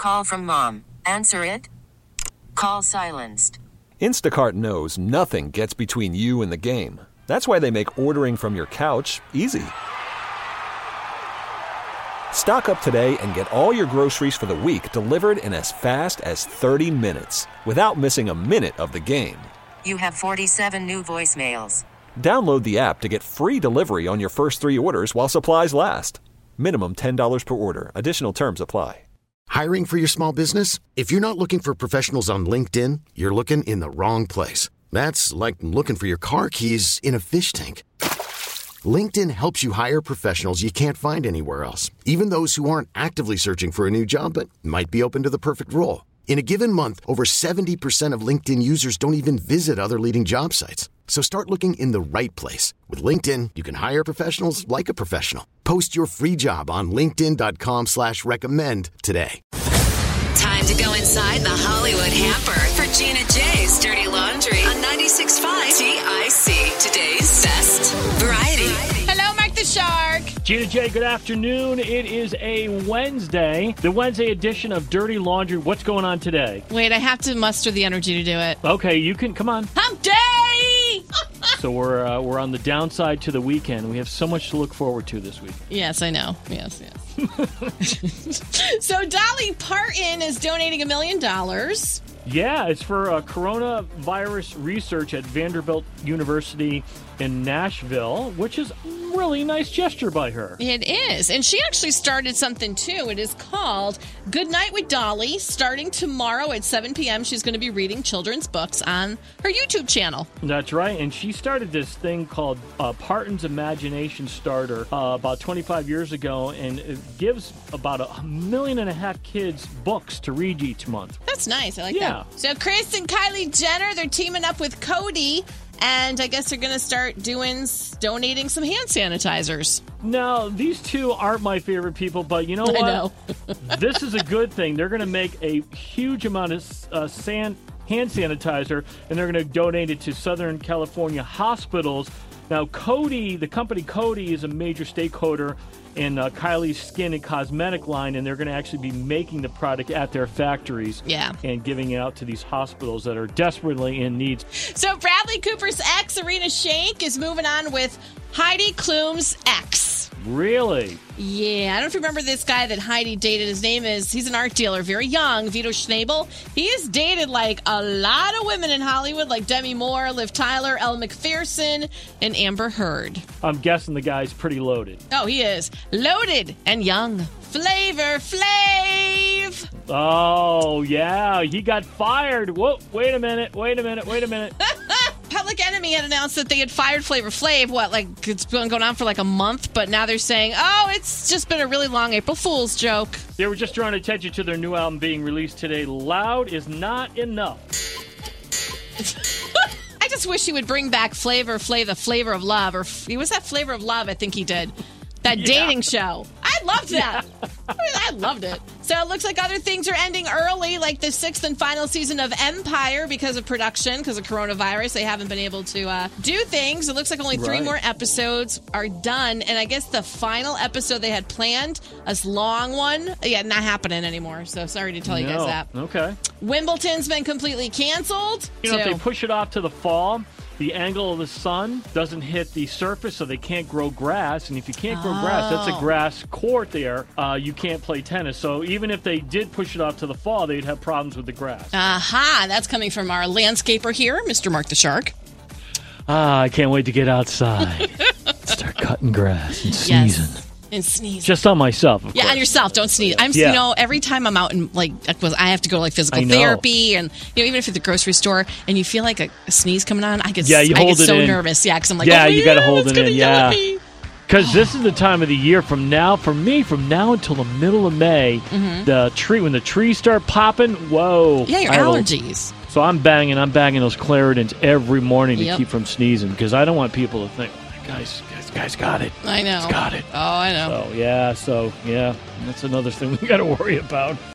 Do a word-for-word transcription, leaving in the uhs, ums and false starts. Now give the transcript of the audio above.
Call from mom. Answer it. Call silenced. Instacart knows nothing gets between you and the game. That's why they make ordering from your couch easy. Stock up today and get all your groceries for the week delivered in as fast as thirty minutes without missing a minute of the game. You have forty-seven new voicemails. Download the app to get free delivery on your first three orders while supplies last. Minimum ten dollars per order. Additional terms apply. Hiring for your small business? If you're not looking for professionals on LinkedIn, you're looking in the wrong place. That's like looking for your car keys in a fish tank. LinkedIn helps you hire professionals you can't find anywhere else, even those who aren't actively searching for a new job but might be open to the perfect role. In a given month, over seventy percent of LinkedIn users don't even visit other leading job sites. So start looking in the right place. With LinkedIn, you can hire professionals like a professional. Post your free job on linkedin.com slash recommend today. Time to go inside the Hollywood hamper for Gina J's Dirty Laundry on ninety-six point five T I C. Today's best variety. Hello, Mark the Shark. Gina J, good afternoon. It is a Wednesday, the Wednesday edition of Dirty Laundry. What's going on today? Wait, I have to muster the energy to do it. Okay, you can, come on. Hump day! So we're uh, we're on the downside to the weekend. We have so much to look forward to this week. Yes, I know. Yes, yes. So Dolly Parton is donating a million dollars. Yeah, it's for uh, coronavirus research at Vanderbilt University in Nashville, which is a really nice gesture by her. It is. And she actually started something, too. It is called Good Night with Dolly. Starting tomorrow at seven p.m., she's going to be reading children's books on her YouTube channel. That's right. And she started this thing called uh, Parton's Imagination Starter uh, about twenty-five years ago, and it gives about a million and a half kids books to read each month. That's nice. I like Yeah. that. So Kris and Kylie Jenner, they're teaming up with Cody, and I guess they're going to start doing, donating some hand sanitizers. Now, these two aren't my favorite people, but you know what? I know. This is a good thing. They're going to make a huge amount of uh, sand, hand sanitizer, and they're going to donate it to Southern California hospitals. Now, Cody, the company Cody, is a major stakeholder in uh, Kylie's skin and cosmetic line, and they're going to actually be making the product at their factories Yeah. and giving it out to these hospitals that are desperately in need. So Bradley Cooper's ex, Serena Shank, is moving on with Heidi Klum's ex. Really? Yeah, I don't know if you remember this guy that Heidi dated. His name is, he's an art dealer, very young, Vito Schnabel. He has dated like a lot of women in Hollywood, like Demi Moore, Liv Tyler, Elle McPherson, and Amber Heard. I'm guessing the guy's pretty loaded. Oh, he is. Loaded and young. Flavor Flav. Oh, yeah. He got fired. Whoa, wait a minute. Wait a minute. Wait a minute. Public Enemy had announced that they had fired Flavor Flav. What, like, it's been going on for like a month, but now they're saying, oh, it's just been a really long April Fool's joke. They were just drawing attention to their new album being released today. Loud is not enough. I just wish he would bring back Flavor Flav, the Flavor of Love, or he was that Flavor of Love, I think he did. That Yeah. dating show. I loved that. I, mean, I loved it. So it looks like other things are ending early, like the sixth and final season of Empire because of production, because of coronavirus. They haven't been able to uh, do things. It looks like only three Right. more episodes are done. And I guess the final episode they had planned, a long one, yeah, not happening anymore. So sorry to tell you No. guys that. Okay. Wimbledon's been completely canceled. You know, so- if they push it off to the fall, the angle of the sun doesn't hit the surface, so they can't grow grass. And if you can't grow grass, that's a Oh. grass court there. Uh, you can't play tennis. So even if they did push it off to the fall, they'd have problems with the grass. Aha, that's coming from our landscaper here, Mister Mark the Shark. Ah, I can't wait to get outside. Start cutting grass and sneezing. Yes. And sneeze. Just on myself, of Yeah, course. on yourself. Don't sneeze. I'm, Yeah. you know, every time I'm out and like, I have to go to like physical I know. therapy, and you know, even if you're at the grocery store and you feel like a, a sneeze coming on, I get, Yeah, you I hold get it so in. nervous. Yeah, because I'm like, Yeah, oh, you gotta yeah, hold it's it gonna in, yell yeah. at me. Because this is the time of the year from now, for me, from now until the middle of May, the tree when the trees start popping, whoa. Mm-hmm. Yeah, your I will- allergies. So I'm banging, I'm banging those Claritins every morning to Yep. keep from sneezing because I don't want people to think, oh, guys, guys, guys got it. I know. Guys got it. Oh, I know. So, yeah, so, yeah, that's another thing we got to worry about.